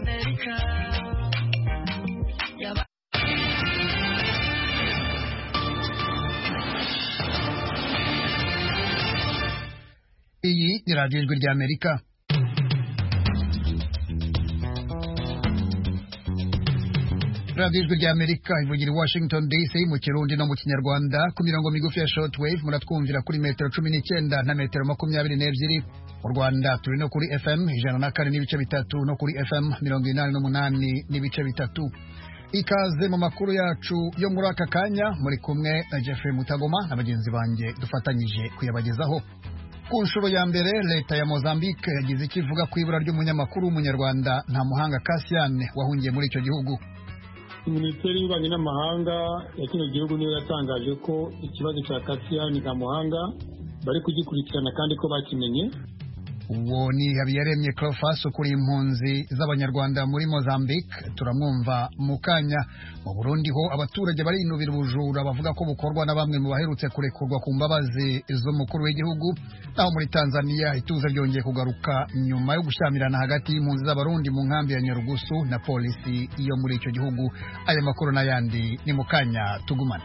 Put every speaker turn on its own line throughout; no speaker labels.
Amerika.
Iyi ni radiyo ijwi ry'Amerika. radiyo ijwi ry'Amerika ivugira i Washington DC mu Kirundi no mu Kinyarwanda ku mirongo migufi ya shortwave muratwumvira kuri metero 19 na metero 22. Mu Rwanda turi no kuri FM 104 n'ibice bitatu no kuri FM 88 n'ibice bitatu. Ikaze mu makuru yacu yo muri aka kanya, muri kumwe na Jeffrey Mutagoma na bagenzi banjye dufatanyije kuyabagezaho. Ku nshuro ya mbere leta ya Mozambique yagize ikivuga ku ibura ry'umunyamakuru w'umunyarwanda Ntamuhanga Cassian wahungiye muri icyo gihugu.
Minisiteri y'Ububanyi n'Amahanga ya kino gihugu niyo yatangaje ko ikibazo cya Cassian Ntamuhanga bari kugikurikirana kandi ko bakimenye.
Uwo ni Habiyaremye Cleophas ukuriye impunzi z'abanyarwanda muri Mozambique, turamwumva mu kanya. Mu Burundi ho abaturage barinubira ubujura bavuga ko bukorwa na bamwe mu baherutse kurekurwa ku mbabazi z'umukuru w'igihugu. Naho muri Tanzania ituze ryongeye kugaruka nyuma yo gushyamirana hagati y'impunzi z'abarundi mu nkambi ya Nyarugusu na polisi iyo muri icyo gihugu. Aya makuru n'ayandi ni mu kanya, tugumane.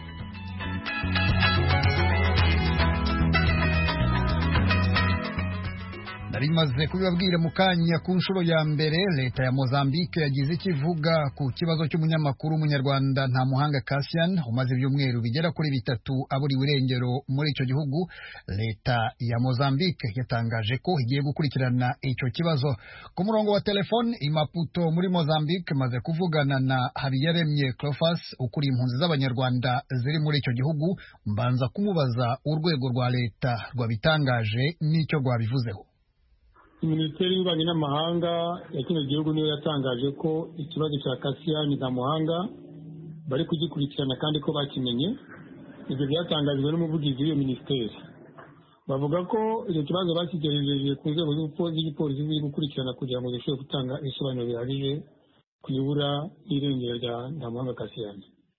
Rimaze kubibabwira mu kanya, ku nshuro ya mbere leta ya Mozambique yagize ikivuga ku kibazo cy'umunyamakuru w'umunyarwanda Ntamuhanga Cassian umaze ibyumweru bigera kuri bitatu aburiwe irengero muri icyo gihugu. Leta ya Mozambique yatangaje ko igiye gukurikirana icyo kibazo. Ku murongo wa telefone i Maputo muri Mozambique maze kuvugana na Habiyaremye Cleophas ukuriye impunzi z'abanyarwanda ziri muri icyo gihugu, mbanza kumubaza urwego rwa leta rwabitangaje n'icyo rwabivuzeho.
Minisiteri y'Ububanyi n'Amahanga ya kino gihugu niyo yatangaje ko ikibazo cya Cassian Ntamuhanga bari kugikurikirana kandi ko bakimenye. Ibyo byatangajwe n'umuvugizi w'iyo minisiteri. Bavuga ko icyo kibazo bakigejeje ku nzego z'igipolisi ziri gukurikirana kugira ngo zishobore gutanga ibisobanuro bihagije ku ibura n'irengero rya Ntamuhanga Cassian.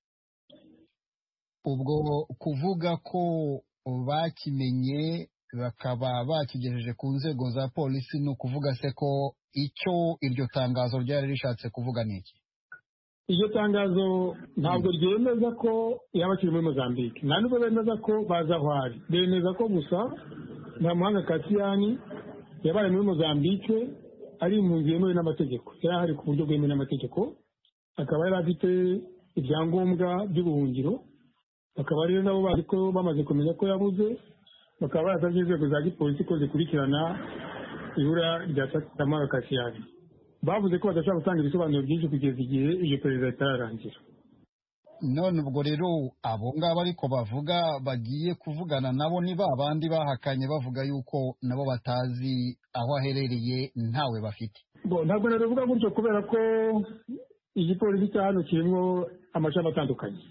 Ubwo kuvuga ko bakimenye bakaba bakigejeje ku nzego za polisi, ni ukuvuga se ko icyo iryo tangazo ryari rishatse kuvuga ni iki?
Iryo tangazo ntabwo ryemeza ko yaba akiri muri Mozambique, nta nubwo bemeza ko baza aho ari. Bemeza ko gusa Ntamuhanga Cassian yabaye muri Mozambique ari impunzi yemewe n'amategeko, yari ahari ku buryo bwemewe n'amategeko, akaba yari afite ibyangombwa by'ubuhungiro. Bakaba rero nabo bazi ko bamaze kumenya ko yabuze, bakaba barasabye inzego za gipolisi ko zikurikirana ibura rya Ntamuhanga Cassian. Bavuze ko badashobora gutanga ibisobanuro byinshi kugeza igihe iyo perezida itararangira.
None ubwo rero abo ngabo ariko bavuga bagiye kuvugana nabo ni ba bandi bahakanye bavuga yuko nabo batazi aho aherereye, ntawe bafite?
Ntabwo nabivuga gutyo kubera ko igipolisi cya hano kirimo amashami atandukanye.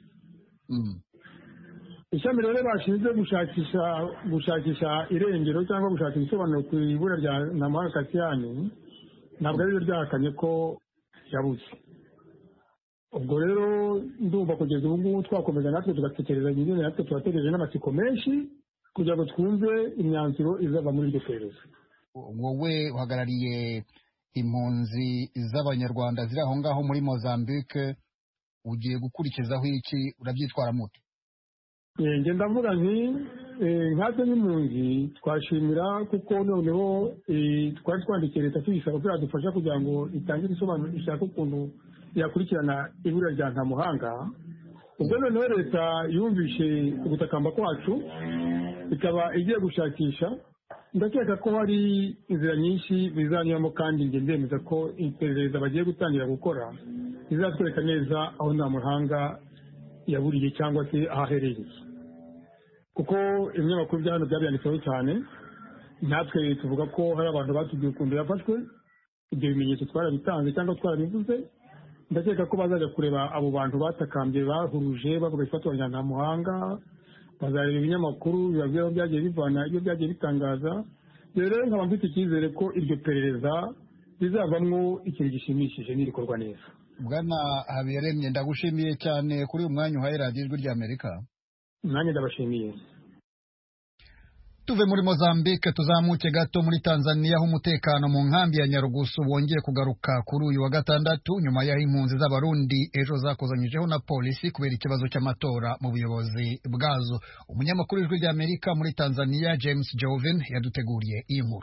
Ishami rero bashinzwe gushakisha irengero cyangwa gushaka ibisobanuro ku ibura rya Ntamuhanga Cassian ntabwo ari ryo ryahakanye ko yabuze. Ubwo rero ndumva kugeza ubu ngubu twakomeza natwe tugatekereza nyine, natwe turategereje n'amatsiko menshi kugira ngo twumve imyanzuro izava muri iryo perereza.
Wowe uhagarariye impunzi z'abanyarwanda ziri aho ngaho muri Mozambique, ugiye gukurikizaho iki? Urabyitwara mute?
Nge ndavuga nti nkatwe n'impunzi twashimira kuko noneho twari twandikiye leta tuyisaba ko yadufasha kugira ngo itange ibisobanuro ishaka ukuntu yakurikirana ibura rya Ntamuhanga. Ubwo noneho leta yumvishe ugutakamba kwacu ikaba igiye gushakisha. Ndakeka ko hari inzira nyinshi bizanyuramo, kandi nge ndemeza ko iperereza bagiye gutangira gukora izatwereka neza aho Ntamuhanga yaburiye cyangwa se ahaherereye, kuko ibinyamakuru bya hano byabyanditseho cyane. Natwe tuvuga ko hari abantu batubwiye ukuntu yafashwe. Ibyo bimenyetso twarabitanze cyangwa twarabivuze. Ndakeka ko bazajya kureba abo bantu batakambye bahuruje bavuga ifatwa rya Ntamuhanga, bazareba ibinyamakuru bibabwira aho byagiye bivana ibyo byagiye bitangaza. Rero nkaba mfite icyizere ko iryo perereza rizavamwo ikintu gishimishije n'irikorwa neza.
Bwana Habiyaremye, ndagushimiye cyane kuri uyu mwanya uhaye radiyo ijwi ry'Amerika.
Nanjye ndabashimiye.
Tuve muri Mozambique tuzamuke gato muri Tanzania aho umutekano mu nkambi ya Nyarugusu wongeye kugaruka kuri uyu wa gatandatu nyuma y'aho impunzi z'abarundi ejo zakozanyijeho na polisi kubera ikibazo cy'amatora mu buyobozi bwazo. Umunyamakuru w'Ijwi ry'Amerika muri Tanzania James Joven yaduteguriye iyi nkuru.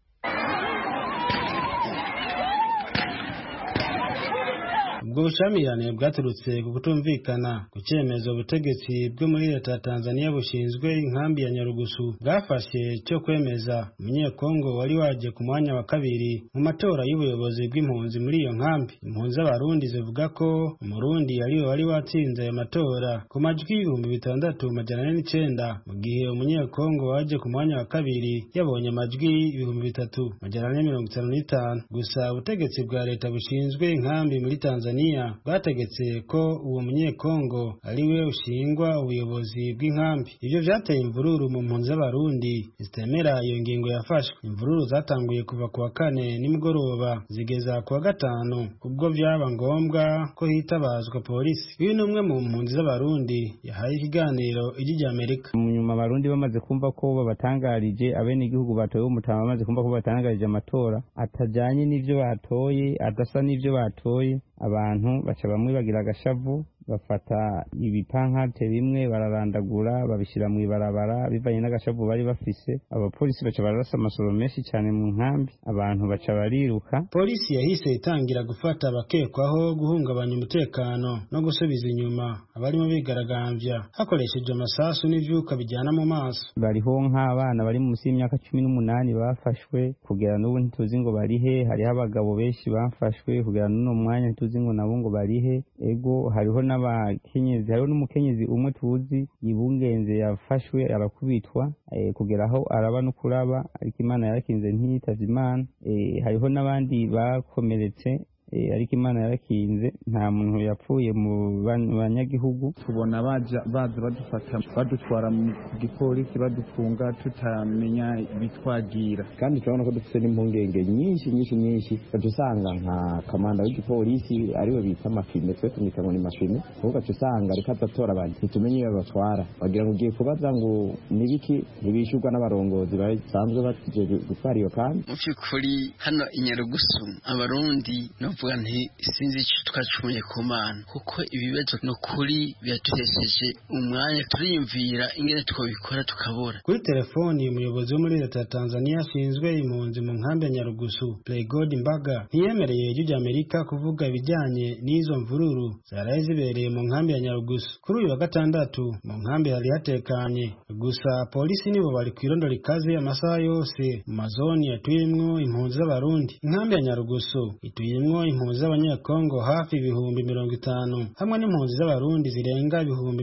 Ubwo bushamirane bwaturutse ku kutumvikana ku cyemezo ubutegetsi bwo muri leta ya Tanzania bushinzwe inkambi ya Nyarugusu bwafashe cyo kwemeza umunyekongo wari waje ku mwanya wa kabiri mu matora y'ubuyobozi bw'impunzi muri iyo nkambi. Impunzi z'abarundi zivuga ko umurundi wari watsinze ayo matora ku majwi 6,409 mu gihe umunyekongo waje ku mwanya wa kabiri yabonye amajwi 3,455. Gusa ubutegetsi bwa leta bushinzwe inkambi muri Tanzania bwategetse ko uwo munyekongo ariwe ushingwa ubuyobozi bw'inkambi. Ibyo byateye imvururu mu mpunzi z'abarundi zitemera iyo ngingo yafashwe. Imvururu zatanguye kuva ku wa 4 nimugoroba zigeza ku wa 5 kubwo byaba ngombwa ko hitabazwa polisi. Uyu ni umwe mu mpunzi z'abarundi yahaye ikiganiro Ijwi ry'Amerika.
Nyuma abarundi bamaze kumva ko babatangarije abene igihugu batoye umutama bamaze kumva ko batangarije amatora atajanye n'ivyo batoye adasa n'ivyo batoye, abantu baca bamwe bagira agashavu bafata ibipankate bimwe bararandagura babishira mu ibarabara bivanye n'agashavu bari bafise. Abapolisi baca bararasa amasoro menshi cyane mu nkambi, abantu baca bariruka.
Polisi yahise itangira gufata abakekwaho guhungabanya umutekano no gusubiza inyuma abarimo bigaragambya hakoresheje amasasu n'ivyuka bijyana mu maso.
Bariho nk'abana bari munsi y'imyaka 18 bafashwe kugera n'ubu ntituzi ngo barihe. Hariho abagabo benshi bafashwe kugera n'uno mwanya ntituzi ngo nabo ngo barihe. Ego hariho n'abakenyezi, hariho n'umukenyezi umwe tuzi Ibungenze yafashwe arakubitwa kugera aho araba no kuraba, ariko Imana yarakinze ntiyitavye Imana. Hariho n'abandi bakomeretse ariko Imana yarakinze nta muntu yapfuye mu banyagihugu.
Tubona baza badufata badutwara mu gipolisi badufunga tutamenya bitwagira, kandi turabona ko dufite n'impungenge nyinshi badusanga nka kamanda w'igipolisi ariwe bita Mafine, twe tumita ngo ni Mafine, kuko usanga ariko atatora abantu ntitumenye iyo batwara, bagira ngo ugiye kubaza ngo nibiki ntibishurwa n'abarongozi basanzwe baje gutwara iyo kandi.
Mu by'ukuri hano i Nyarugusu abarundi novuga nti sinzi icyo twacumuye ku Mana, kuko ibibazo no kuri byatuhesheje umwanya turiyumvira ingene twabikora tukabura.
Kuri telefoni umuyobozi wo muri leta ya Tanzania ashinzwe impunzi mu nkambi ya Nyarugusu Playgod Mbaga ntiyemereye Ijwi ry'Amerika kuvuga ibijyanye n'izo mvururu zaraye zibereye mu nkambi ya Nyarugusu. Kuri uyu wa gatandatu mu nkambi hari hatekanye, gusa polisi nibo bari kwirondora ikaze amasaha yose mu mazoni yatuyemwo impunzi z'abarundi. Inkambi ya Nyarugusu ituyemwo impunzi z'abanyekongo hafi 50,000 hamwe n'impunzi z'abarundi zirenga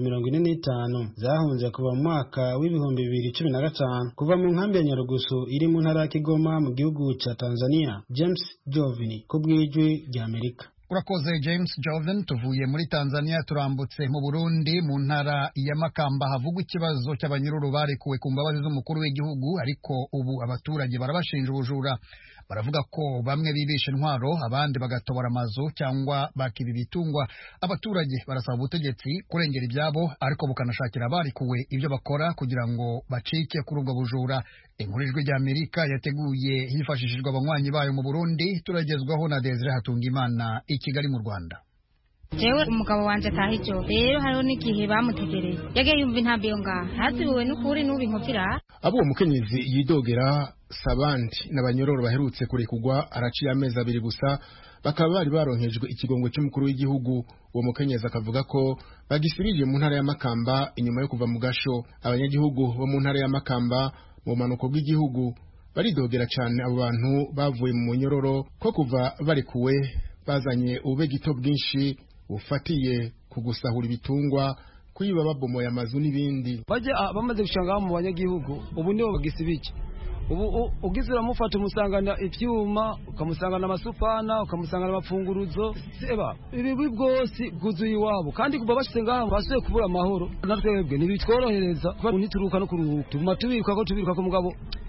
45,000 zahunze kuva mu mwaka w'2015 kuva mu nkambi ya Nyarugusu iri mu ntara ya Kigoma mu gihugu ca Tanzania. James Jovini ku bw'Ijwi ry'Amerika.
Urakoze James Joven. Tuvuye muri Tanzania turambutse mu Burundi mu ntara ya Makamba havugwa ikibazo cy'abanyururu barekuwe ku mbabazi z'umukuru w'igihugu, ariko ubu abaturage barabashinja ubujura. Baravuga ko bamwe bibisha intwaro abandi bagatobora amazu cyangwa bakiba ibitungwa. Abaturage barasaba ubutegetsi kurengera ibyabo ariko bukanashakira abarikuwe ibyo bakora kugira ngo bacike kuri ubwo bujura. Inkuru Ijwi ry'Amerika yateguye hifashishijwe abanywanyi bayo mu Burundi turagezwaho na Desire Hatungimana i Kigali mu Rwanda.
Jewe umugabo wanje atahijo rero hariho n'igihe bamutegereye yagiye yumva intambi yo ngaha hazibiwe n'ukuri n'ubu inkopira.
Abo uwo mukenyezi yidogera sabandi n'abanyororo baherutse kurekugwa araciye amezi 2 gusa bakaba bari baronkejwe ikigongwe cy'umukuru w'igihugu. Uwo mukenyezi akavuga ko bagisibije mu ntara ya Makamba inyuma yo kuva mu gasho. Abanyagihugu bo mu ntara ya Makamba mu manuko bw'igihugu baridogera cyane abo bantu bavuye mu munyororo ko kuva barekuwe bazanye ubegito bwinshi ufatiye kugusahura ibitungwa, kwiba babomoye amazu n'ibindi.
Baje bamaze gushanga mu banyagihugu ubu nibo bagisibije. Ubu ugizura mufata umusangana ivyuma, ukamusangana amasupana, ukamusangana amapfunguruzo, seba ibi bwose bwuzuye iwabo, kandi kuba bashitse ngaha basuye kubura amahoro. Natwebwe nibitworohereza kuba nituruka no kuruhuka, tuguma tubirwa ko mugabo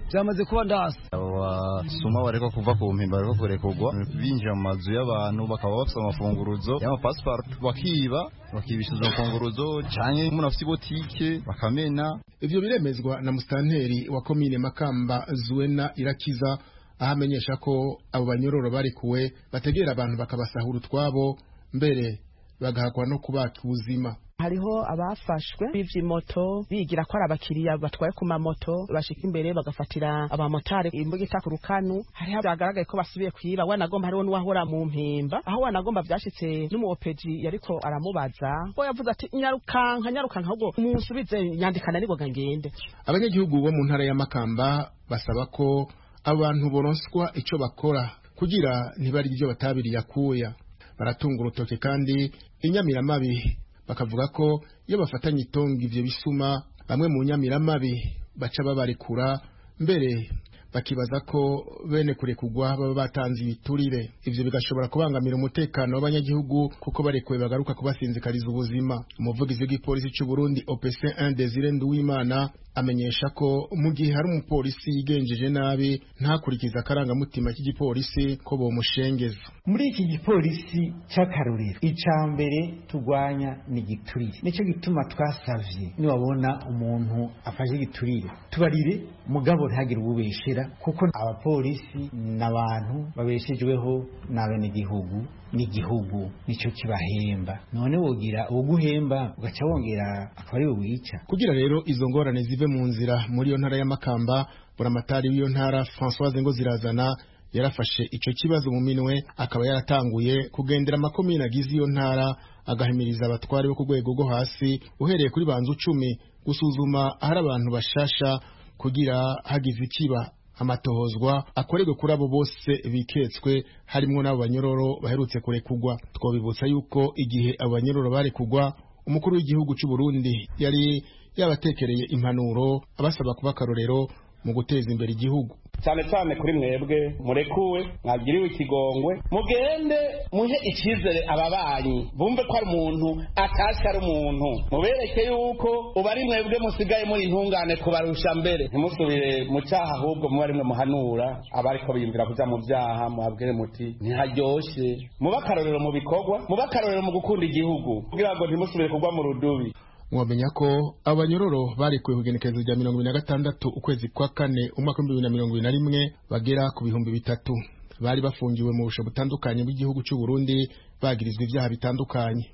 byamaze kuba ndasi.
Abasuma bariko kuva ku mpimba bariko kurekurwa binjira mu mazu y'abantu bakaba bafite amafunguruzo y'amapasiport bakibishiza amafunguruzo canke umuntu afite botike bakamena.
Ivyo biremezwa na mustanteri wa komine Makamba Zuena Irakiza ahamenyesha ko abo banyororo barekuwe bategera abantu bakabasahura utwabo mbere bagahakwa no kubaka ubuzima.
Hariho abafashwe b'ivyimoto bigira ko ari abakiriya batwaye ku mamoto bashika imbere bagafatira abamotari imbuga itakurukanu. Hariho byagaragaye ko basubiye kwiba wanagomba hariho n'uwahora mu mpimba aho wanagomba vyashitse n'umuopeji yariko aramubaza ko yavuze ati nyarukanka ahubwo umunsubize nyandikana nigoga ngende.
Abanyagihugu bo mu ntara ya Makamba basaba ko abantu boronswa ico bakora kugira ntibari ibyo batabiriye akuya. Baratunga urutoke kandi inyamiramabi bakavuga ko iyo bafatanye itongo ivyo bisuma bamwe mu nyamiramabi baca babarekura mbere bakibaza ko bene kurekugwa baba batanze ibiturire. Ivyo bigashobora kubangamira umutekano w'abanyagihugu kuko barekuwe bagaruka kubasinzikariza ubuzima. Umuvugizi w'igipolisi cy'u Burundi OPC 1 Desire Nduwimana amenyesha ko mu gihe hari umupolisi yigenjeje nabi ntakurikiza akarangamutima cy'igipolisi ko bomushengeza.
Muri iki gipolisi cy'akarorero icambere tugwanya ni giturire. Nico gituma twasavye niwabona umuntu afashe giturire tubarire mugabo ntagire ububeshera kuko abapolisi n'abantu babeshejweho n'abene gihugu n'igihugu nico kibahemba. None wogira uguhemba ugaca wongera akari wica.
Kugira rero izo ngorane zive mu nzira muri yo ntara ya Makamba buramatari w'iyo ntara Françoise ngo zirazana yarafashe ico kibazo mu minwe akaba yaratanguye kugendera makomine agize iyo ntara agahimiriza abatwari bo ku rwego rwo hasi uhereye kuri banzu 10 gusuzuma ahari abantu bashasha kugira hagize ikiba amatohozwa akorerwe kuri abo bose biketswe harimo n'abo banyororo baherutse kurekugwa. Twobibutsa yuko igihe abo banyororo barekugwa umukuru w'igihugu cy'u Burundi yari yabatekereye impanuro abasaba kuba karorero mu guteza imbere igihugu.
Cyane cyane kuri mwebwe murekuwe mwagiriwe ikigongwe mugende muhe ikizere ababanyi bumve ko ari umuntu atashye ari umuntu mubereke yuko ubari mwebwe musigaye muri intungane kubarusha mbere ntimusubire mu cyaha ahubwo mu bari mwe muhanura abariko biyumvira kuja mu byaha muhabwire muti ntiharyoshe mubakarorero mu bikorwa mubakarorero mu gukunda igihugu kugira ngo ntimusubire kugwa mu rudubi.
Mwamenya ko abanyororo barekuwe kugenekerezo rya 2026 ukwezi kwa 4 umwaka wa 2021 bagera ku 300 bari bafungiwe mu busho butandukanye bw'igihugu cy'u Burundi bagirizwe ibyaha bitandukanye.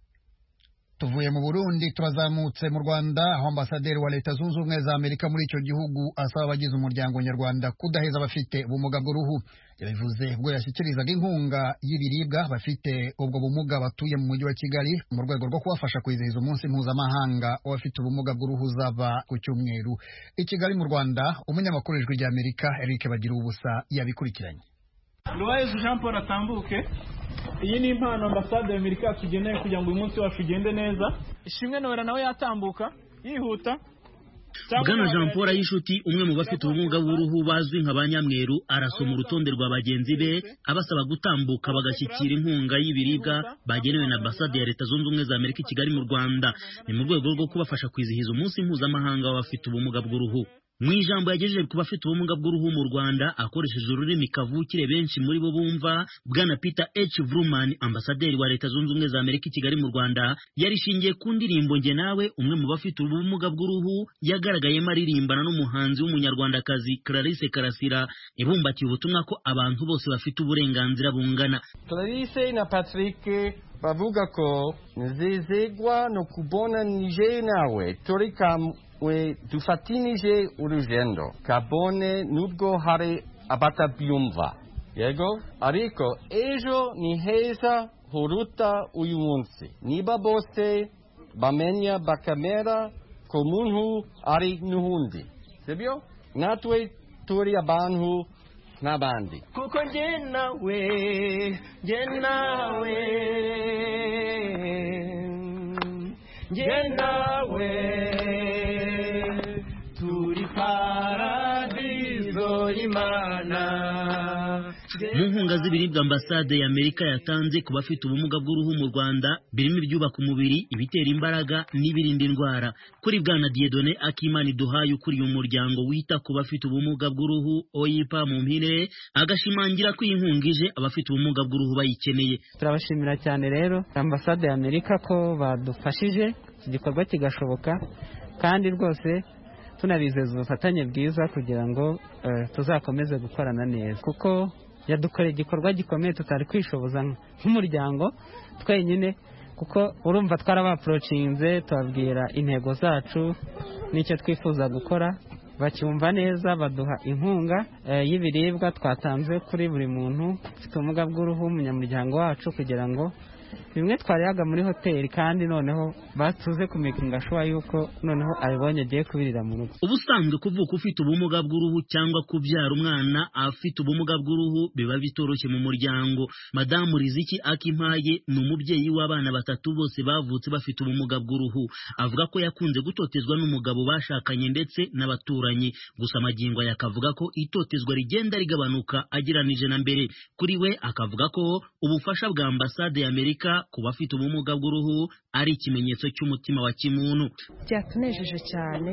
Tuvuye mu Burundi turazamutse mu Rwanda aho ambasaderi wa Leta Zunze Ubumwe za Amerika muri icyo gihugu asaba abagize umuryango nyarwanda kudaheza abafite ubumuga bw'uruhu. Yabivuze ubwo yashyikirizaga inkunga y'ibiribwa bafite ubwo bumuga batuye mu mujyi wa Kigali mu rwego rwo kubafasha kwizihiza umunsi mpuzamahanga w'abafite ubumuga bw'uruhu uzaba ku cyumweru. I Kigali mu Rwanda umunyamakuru w'Ijwi ry'Amerika Eric Bagiruwubusa yabikurikiranye.
Luwayezu Jean Paul atambuke. Iyi ni impano ambasade y'Amerika yatugeneye kugira ngo uyu munsi wacu ugende neza. Ishimwe Noella nawe yatambuka yihuta.
Bwana Jean Paul Ayishuti umwe mu bafite ubumuga bw'uruhu bazwi nka banyamweru arasoma urutonde rwa bagenzi be abasaba gutambuka bagashyikira inkunga y'ibiribwa bagenewe na ambasade ya Leta Zunze Ubumwe za Amerika i Kigali mu Rwanda. Ni mu rwego rwo kubafasha kwizihiza umunsi mpuzamahanga w'abafite ubumuga bw'uruhu. Mu ijambo yagejeje ku bafite ubumuga bw'uruhu mu Rwanda akoresheje ururimi kavukire benshi muri bo bumva, Bwana Peter H. Vrooman ambasaderi wa Leta Zunze Ubumwe za Amerika i Kigali mu Rwanda yarishingiye ku ndirimbo Nge Nawe umwe mu bafite ubumuga bw'uruhu yagaragayemo aririmbana n'umuhanzi w'umunyarwandakazi Clarisse Karasira ibumbatiye ubutumwa ko abantu bose bafite uburenganzira bungana.
Clarisse na Patrick bavuga ko nzizigwa no kubona Nge Nawe turi we dufatinije urugendo kabone nubwo hari abatabyumva yego ariko ejo ni heza huruta uyu munsi niba bose bamenya bakamera ko muntu ari n'uhundi sibyo natwe turi abantu n'abandi
kuko nge nawe
mu nkunga z'ibiribwa ambasade ya Amerika yatanze ku bafite ubumuga bw'uruhu mu Rwanda birimo ibyubaka umubiri, ibitera imbaraga n'ibirinda indwara. Kuri Bwana Dieudonné Akimana Duhaye ukuriye umuryango wita ku bafite ubumuga bw'uruhu OIPA mu mpine, agashimangira ko inkungije abafite ubumuga bw'uruhu bayikeneye.
Turabashimira cyane rero ambasade ya Amerika ko badufashije iki gikorwa kigashoboka, kandi rwose tunabizeza ubufatanye bwiza kugira ngo tuzakomeze gukorana neza, kuko yadukoreye igikorwa gikomeye tutari kwishoboza nk'umuryango twenyine, kuko urumva twarabaprocinze tubabwira intego zacu n'icyo twifuza gukora, bacyumva neza, baduha inkunga y'ibiribwa twatanze kuri buri muntu ufite ubumuga bw'uruhu umunyamuryango wacu, kugira ngo bimwe twariyaga muri hoteli kandi noneho batuze kumekinga shuwa yuko noneho abibonye agiye kubirira mu rugo.
Ubusanzwe kuvuka ufite ubumuga bw'uruhu cyangwa kubyara umwana afite ubumuga bw'uruhu biba bitoroshye mu muryango. Madamu Riziki Akimpaye ni umubyeyi w'abana 3 bose bavutse bafite ubumuga bw'uruhu. Avuga ko yakunze gutotezwa n'umugabo bashakanye ndetse n'abaturanyi, gusa amagingo yakavuga ko itotezwa rigenda rigabanuka agiranije na mbere. Kuri we akavuga ko ubufasha bwa ambasade ya Amerika ku bafite ubumuga bw'uruhu ari ikimenyetso cy'umutima wa kimuntu.
Byatunejeje cyane,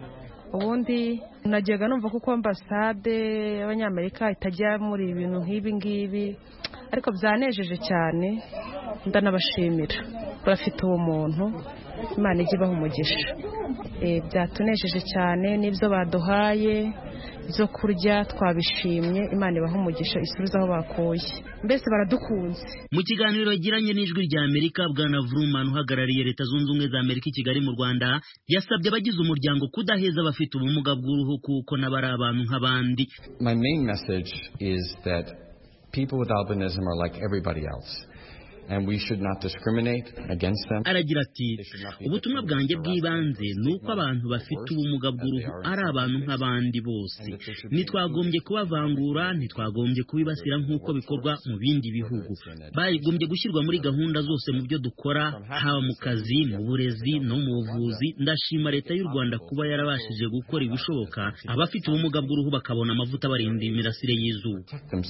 ubundi najyaga numva kuko ambasade y'Abanyamerika itajya muri ibintu nk'ibi ngibi, ariko byanejeje cyane, ndanabashimira bafite ubumuntu, Imana ijye ibaha umugisha. Byatunejeje cyane, n'ibyo baduhaye byo kurya twabishimye, Imana ibaha umugisha isubiza aho bakuye, mbese baradukunze.
Mu kiganiro yagiranye n'ijwi rya Amerika, Bwana Vrooman uhagarariye Leta Zunze Ubumwe za Amerika i Kigali mu Rwanda yasabye abagize umuryango kudaheza abafite ubumuga bw'uruhu kuko nabari abantu nk'abandi.
My main message is that people with albinism are like everybody else, and we should not discriminate against them.
Aragira ati, ubutumwa bwanjye bw'ibanze ni uko abantu bafite ubumuga bw'uruhu ari abantu nk'abandi bose. Ntitwagombye kubavangura, ntitwagombye kubibasira nk'uko bikorwa mu bindi bihugu. Bagombye gushyirwa muri gahunda zose mu byo dukora, haba mu kazi, mu burezi no mu buvuzi. Ndashima Leta y'u Rwanda kuba yarabashije gukora ibishoboka abafite ubumuga bw'uruhu bakabona amavuta barinda imirasire y'izuba.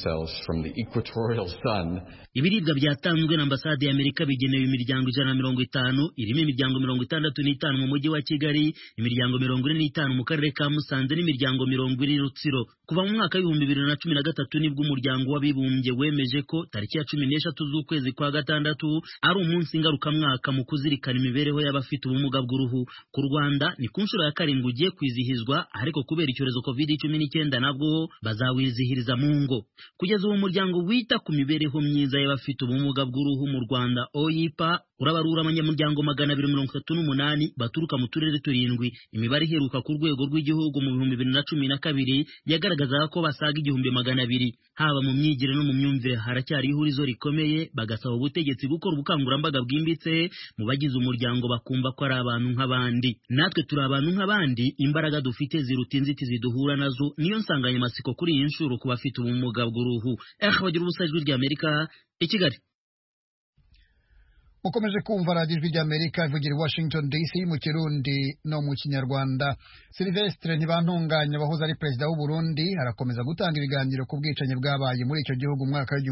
Ibiribwa byatanzwe na ambasade ya Amerika bigenewe imiryango 150, irimo imiryango 65 mu mujyi wa Kigali, imiryango 45 mu karere ka Musanze n'imiryango 20 Rutsiro. Kuva mu mwaka wa 2013 nibwo umuryango w'abibumbye wemeje ko tariki ya 13 z'ukwezi kwa gatandatu ari umunsi ngarukamwaka mu kuzirikana imibereho y'abafite ubumuga bw'uruhu. Ku Rwanda ni ku nshuro ya 7 ugiye kwizihizwa, ariko kubera icyorezo COVID-19 nabwo bazawizihiriza mu ngo. Kugeza ubu umuryango wita ku mibereho myiza y'abafite ubumuga bw'uruhu mu Rwanda OIPA urabarura abanyamuryango 238 baturuka mu turere 7. Imibare iheruka ku rwego rw'igihugu mu 2012 yagaragazaga ko basaga 200,000. Haba mu myigire no mu myumvire haracyari ihurizo rikomeye, bagasaba ubutegetsi gukora ubukangurambaga bwimbitse mu bagize umuryango bakumva ko ari abantu nk'abandi. Natwe turi abantu nk'abandi, imbaraga dufite ziruta inzitizi duhura nazo, niyo nsanganyamatsiko kuri iyi nshuro ku bafite ubumuga bw'uruhu. Bagira ubusajwi rya Amerika i Kigali.
Mukomeje kumva radiyo ijwi ry'Amerika ivugira i Washington DC mu Kirundi no mu Kinyarwanda. Sylvestre Ntibantunganya wahoze ari perezida w'u Burundi arakomeza gutanga ibiganiro ku bwicanyi bwabaye muri icyo gihugu mu mwaka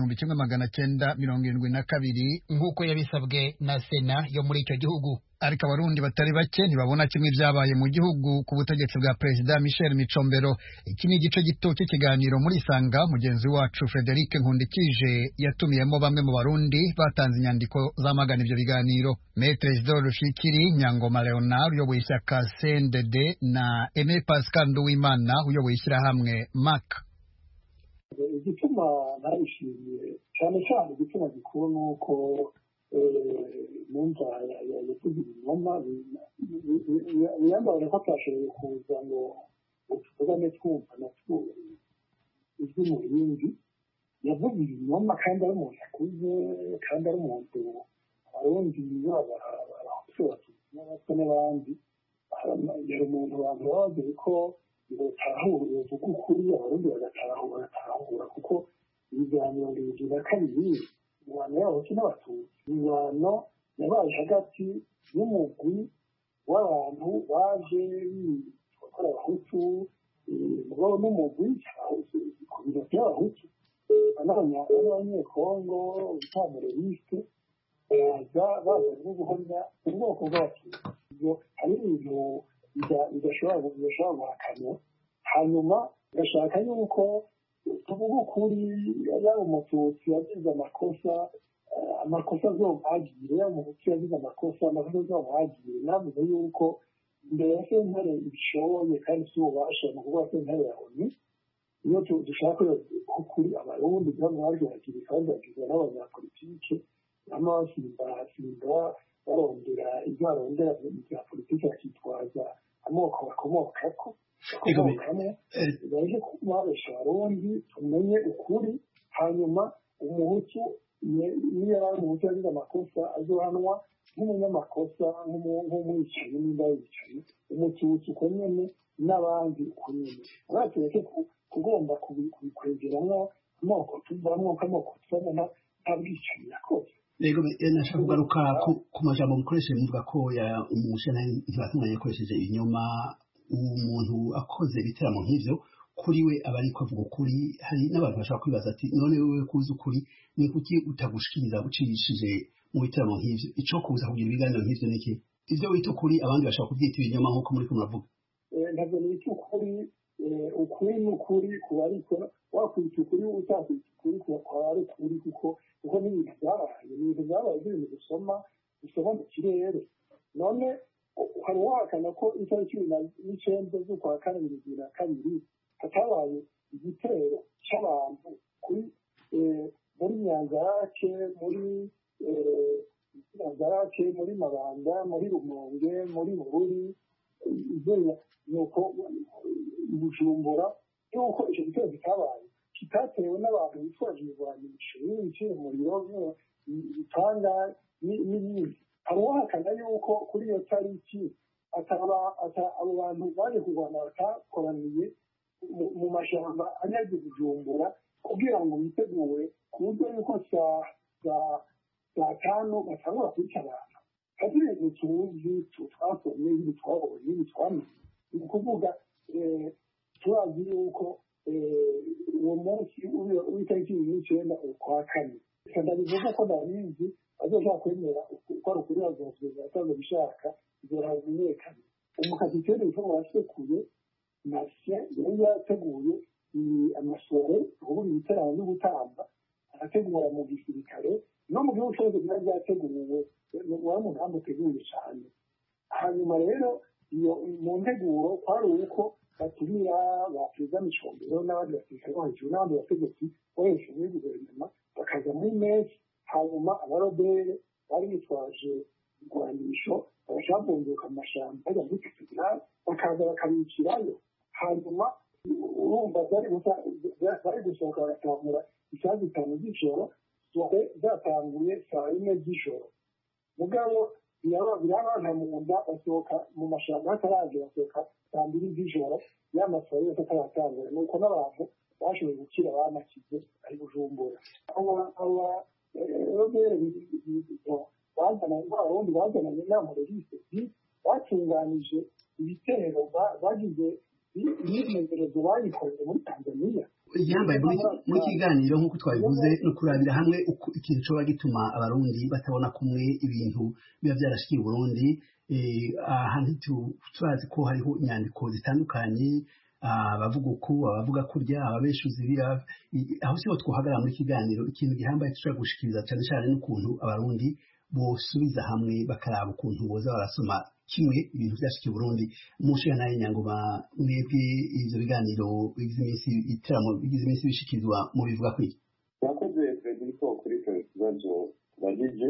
w'1972 nk'uko yabisabwe na Sena yo muri icyo gihugu. Ariko abarundi batari bake ntibabona kimwe byabaye mu gihugu ku butegetsi bwa Perezida Michel Micombero. Iki ni igice gito cy'ikiganiro muri Sanga mugenzi wacu Frederic Nkundikije yatumiyemo bamwe mu barundi batanze inyandiko zamagana ibyo biganiro. Maître Isidore Rufikiri, Nyangoma Leonard uyoboye ishyaka CNDD na Aimé Pascal Nduwimana uyoboye ishyirahamwe MAC.
Igituma narishimiye cyane igituma gikuru nuko numva yavuze ibinyoma biyambara ko atashoboye kuza ngo tuvugane twumva natwo ijwi mu rindi. Yavuze ibinyoma kandi ari umuntu akuze, kandi ari umuntu abarundi n'abato n'abandi. Yari umuntu abantu bazi ko batahura uvuga ukuri, abarundi bagatahura kuko ibiganiro 2022 ingwano y'abahutu n'abatutsi, ingwano yabaye hagati y'umugwi w'abantu baje gukora abahutu mugabo n'umugwi ku biro by'abahutu. n'abanyekongo bitamurerisite baza no guhamya ubwoko bw'abatutsi ibyo hari ibintu bidashobora guhakanwa hanyuma gashaka yuko tuvuga ukuri yaba umututsi yagize amakosa azomwagire yaba umututsi yagize amakosa azomwagire namenye yuko imbere ya sentare ibishoboye kandi si ububasha mu kuvuga sentare ya ONU iyo dushaka ukuri abarundi byamwagiragira kandi bagizwe n'abanyapolitike n'amasimba barondera ibyo barondera mu bya politiki bakitwaza amoko bakomokamo baje kubabesha abarundi tumenye ukuri hanyuma umuhutu niyo yari umuhutu yagize amakosa azohanwa nk'umunyamakosa nk'umwicanyi n'inda yicaye umututsi uko nyene n'abandi uko nyene abatureke kugomba kubikwegeramo amoko tuvamo nk'amoko tubona nta bwicanyi yakoze
rego nashaka kugaruka ku majambo mukoresheje muvuga ko umushana ntibatunganye yakoresheje ibinyoma umuntu akoze ibiteramo nk'ivyo kuri we aba ariko avuga ukuri hari n'abantu bashaka kwibaza ati none wewe kuzi ukuri ni kuki utagushikiriza ucirishije mu biteramo nk'ivyo ico kuza kugira ibiganiro nk'ivyo niki ivyo wita ukuri abandi bashaka kubyita ibinyoma nk'uko muri kumuravuga
ntabwo nita ukuri ukuri ni ukuri kuba ariko wakwita ukuri utakwita ukuri kuba ari ukuri kuko n'ibintu byabaye ibintu dusoma mu kirere none hari uwahakana ko itariki 19 z'ukwa kabiri 2022 hatabaye igitero cy'abantu kuri muri Nyanzarake muri Mabanda muri Rumonge muri Bururi nuko Bujumbura yuko icyo gitero kitabaye kitatewe n'abantu bitwaje ibigwanisho biciye umuriro bitanga n'ibindi hari uwahakana yuko kuri iyo tariki abo bantu baje kurwana batakoraniye mu mashyamba anyaze Bujumbura kugira ngo bitegure ku buryo yuko saa tanu batangura kwica abantu hari ibintu tuzi twasomye ibindi twabonye ibindi twamenye ni ukuvuga turazi yuko uwo munsi w'itariki 19 ukwa kane ndabivuga ko ndabizi azoshaka kwemera uko ari ukuri bazosubira atazo bishaka bizoramenyekana umukapiteni w'uko wasekuye Marcia yari yateguye amasore ubundi ibiterane no gutamba arategura mu gisirikare no mu gihugu cyose byari byateguwe wari umuntu amuteguye cyane hanyuma rero iyo mu nteguro kwari uko batumira bakiza micombero n'abandi basirikare bo hejuru n'abandi bategetsi bo hejuru muri guverinoma bakaza muri mesi hanyuma abarobere bari bitwaje igwanisho bagashambunguka mu mashyamba bajya muri katedrali bakaza bakabicirayo hanyuma urumva bari gusohoka bagatangura isaha 5 z'ijoro zatanguye saa 4 z'ijoro mugabo birabana mu nda basohoka mu mashyamba hataraje basohoka saa 2 z'ijoro y'amasaha yose ataratangura nuko n'abantu bashoboye gukira banakize ari Bujumbura robere abarundi bazananye n'amureriste batunganije ibitero bagize imyimenyerezo bayikoreye muri Tanzania
yambaye muri kiganiro nk'uko twabivuze no kurabira hamwe ikintu coba gituma abarundi batabona kumwe ibintu biba byarashikiye Burundi ahantu turazi ko hariho inyandiko zitandukanye abavuga uko abavuga kurya ababeshuzi bira aho siho twohagara muri kiganiro ikintu gihambaye tushaka gushikiriza cyane cyane n'ukuntu abarundi bosubiza hamwe bakaraba ukuntu boza barasoma kimwe ibintu byashikiye Burundi mushya naye nyangoma mwebwe ivyo biganiro bigize iminsi bishikizwa mu bivuga kwiki
yakoze Federico kuri icyo kibazo bagije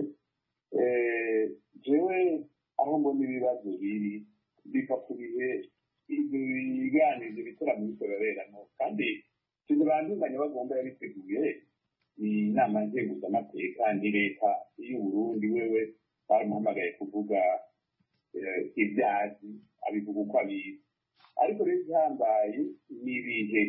jewe aho mbona ibibazo biri biva ku bihe ibyo biganiro bitaramo bikoreramo kandi sinzi banduzanya bagomba yabiteguye inama nzenguzamateka ni leta y'Uburundi wewe baramuhamagaye kuvuga ibyazi abivuga uko abizi ariko rero igihambaye ni ibihe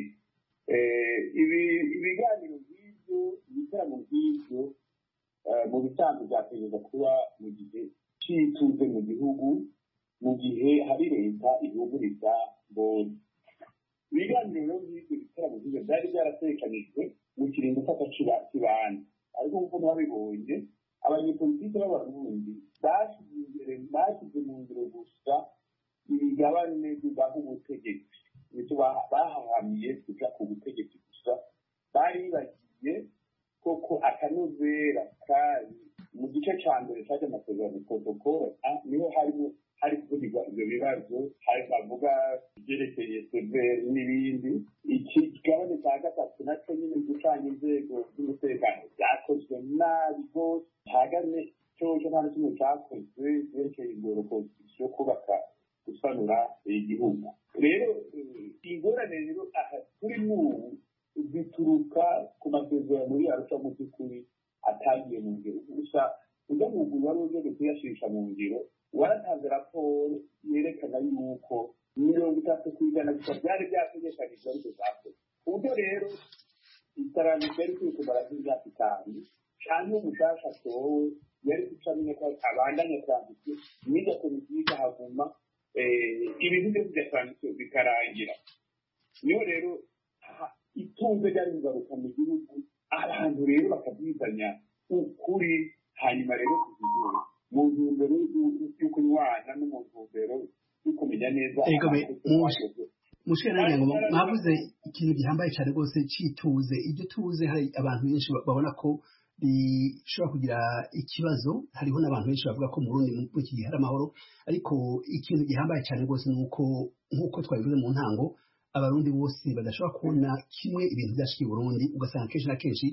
ibiganiro nk'ibyo ibitaramo nk'ibyo mu bisanzwe byategereza kuba mu gihe cy'ituze mu gihugu mu gihe hari leta ihuguriza mbonye ibiganiro nk'ibyo bitaramo nk'ibyo byari byaratekanijwe mu kiringo cy'akakibana ariko nk'uko mwabibonye abanyepolitiki b'abarundi bashyize mu ngiro gusa imigabane bibaha ubutegetsi nicyo bahahamiye kuja ku butegetsi gusa bari bagiye koko akanovera kari mu gice ca mbere caje amasezerano protokole niho hari kuvugirwa ivyo bibazo hari bavuga ivyerekeye severi n'ibindi ikigabane ca gatatu naco nyine gucanya inzego z'umutekano vyakozwe nabi rwose hagane coco nta na kimwe cakozwe vyerekeye ingoroko yo kubaka gusanura igihugu rero ingorane rero aha kuri n'ubu zituruka ku masezerano yarusha mu by'ukuri atagiye mu ngiro gusa ujya mu gihe wari uje kuyashisha mu ngiro waratanze raporo yerekana yuko 30% gusa byari byategekanijwe ariko zakoze uburyo rero iterambere ryari kuri kumara imyaka 5 cyangwa umushasha atowe yari gucamenya ko abandanya transition niga komisiyo haguma ibintu byo bya transition bikarangira niyo rero itunze ryari kugaruka mu gihugu abantu rero bakabyizanya ukuri hanyuma rero kuzigura mu ntumbero yo kunywana no mu ntumbero yo kumenya neza
mushira ngo mwavuze ikintu gihambaye cyane rwose cituze ibyo tuze hari abantu benshi babona ko bishobora kugira ikibazo hariho n'abantu benshi bavuga ko mu Burundi mu iki gihe hari amahoro ariko ikintu gihambaye cyane rwose nuko nkuko twabivuze mu ntango abarundi bose badashobora kubona kimwe ibintu byashikiye Burundi ugasanga kenshi na kenshi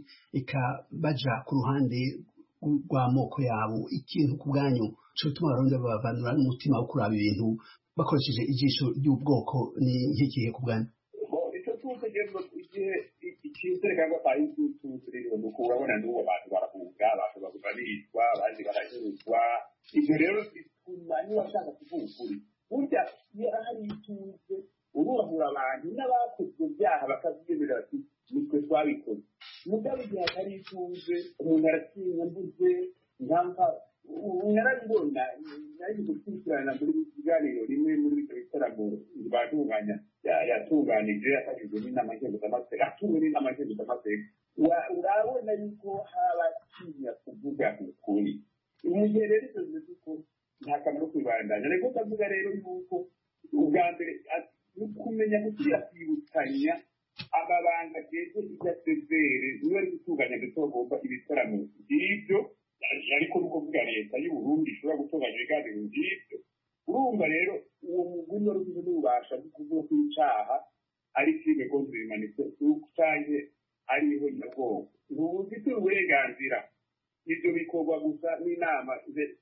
baja ku ruhande rw'amoko yabo ikintu ku bwanyu cyo gutuma abarundi bavanura n'umutima wo kuraba ibintu bakoresheje ijisho ry'ubwoko ni nk'ikihe ku bwanyu
icyo tutegerezwa igihe icyizere cyangwa atayi tuturiro nuko urabona n'uwo abantu barahunga abantu baburanishwa abandi barahezwa ibyo rero bituma niba ashaka kuvuga ukuri burya iyo hari ituze urubahura abantu n'abakoze ibyaha bakabyemera bati nitwe twabikoze mugabo igihe atari ituze umuntu aratinya mbuze ntampa narabibona nari gukurikirana muri kiganiro rimwe muri ibyo bitaramo batunganya yatunganije yafashijwe n'inama nkenguzamateka atumwe n'inama nkenguzamateka urabona yuko habatinya kuvuga ukuri mu gihe rero ibyo bimeze uko nta kamaro kwibandanya ariko ndavuga rero yuko ubwa mbere kumenya gusubira kwibukanya amabanga ageze ibyasezere niba ari gutunganya ndetse bagomba ibitaramo by'ibyo ariko nuko kuvuga leta y'u Burundi ishobora gutunganya ibiganiro by'ibyo urumva rero uwo muguni wari ufite n'ububasha bwo kuvuga ko icaha ari filime contre l'humanité canke ariho nyabwonko ntubufite uburenganzira ibyo bikorwa gusa n'inama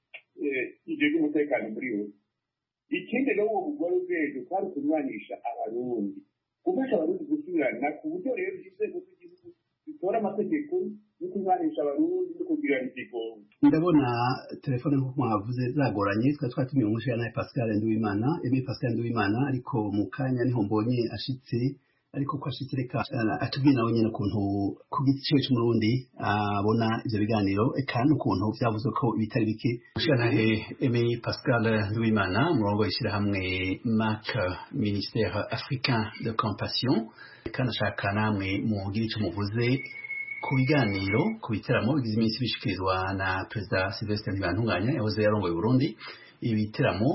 ije y'umutekano muri we ikindi rero uwo mugore ubwenge kwari kunywanisha abarundi gufasha abarundi gusubirana ku buryo rero inzego z'igihugu zitora amategeko yo kunywanisha abarundi no kugirana igigongo
ndabona telefone nk'uko mwavuze zagoranye twatumiye umushyira nawe Pascal Nduwimana ariko mu kanya niho mbonye ashitse ariko ko ashitse reka atubwira nawe nyine ukuntu ku gice cy'umurundi abona ivyo biganiro eka n'ukuntu vyavuze ko ibitari bike umushyira nawe Pascal Nduwimana umurongo w'ishyirahamwe MAC Ministère Africain de Compassion kandi ashaka namwe mugira icyo muvuze ku biganiro ku biteramo bigize iminsi bishikirizwa na Perezida Sylvestre Ntibantunganya yahoze yarongoye Burundi ibiteramo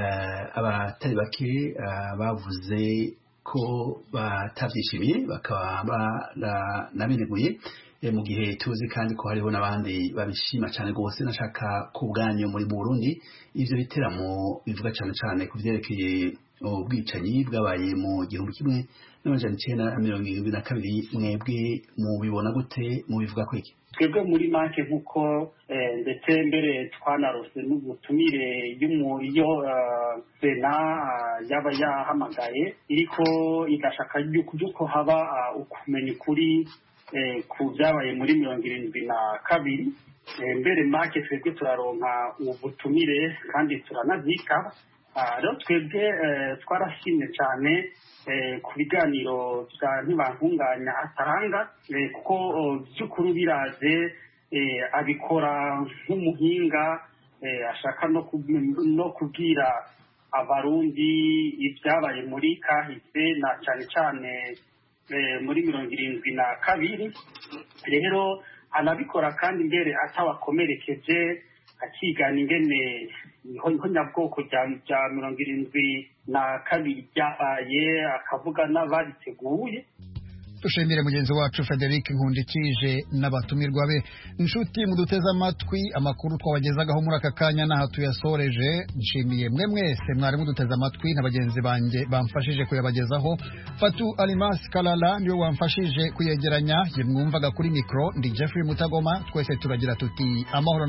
abatari bake bavuze ko batavyishimiye bakaba banabineguye mu gihe tuzi kandi ko hariho n'abandi babishima cyane rwose nashaka ku bwanyu muri Burundi ivyo biteramo bivuga cyane ku vyerekeye ubwicanyi bwabaye mu 1972 mwebwe mubibona gute mubivuga ko iki
twebwe muri make nk'uko ndetse mbere twanarose n'ubutumire iyo sena yaba yahamagaye iriko igashaka yuko haba ukumenya ukuri ku byabaye muri 72 mbere make twebwe turaronka ubutumire kandi turanavyika rero twebwe twarashimye cyane ku biganiro bya Ntibantunganya atanga kuko by'ukuri biraze abikora nk'umuhinga ashaka no kubwira abarundi ibyabaye muri kahise na cyane muri 72 rero anabikora kandi mbere atawakomerekeje akigana ingene niho nyabwoko rya 72 ryabaye akavuga n'abariteguye.
Dushimire mugenzi wacu Frederic Nkundikije n'abatumirwa be. Inshuti muduteze amatwi, amakuru twabagezagaho muri aka kanya n'aha tuyasoreje. Nshimiye mwe mwese mwari muduteze amatwi na bagenzi banjye bamfashije kuyabagezaho. Fatu Alimas Kalala niwe wamfashije kuyegeranya. Ye mwumvaga kuri mikro ndi Jeffrey Mutagoma. Twese turagira tuti amahoro.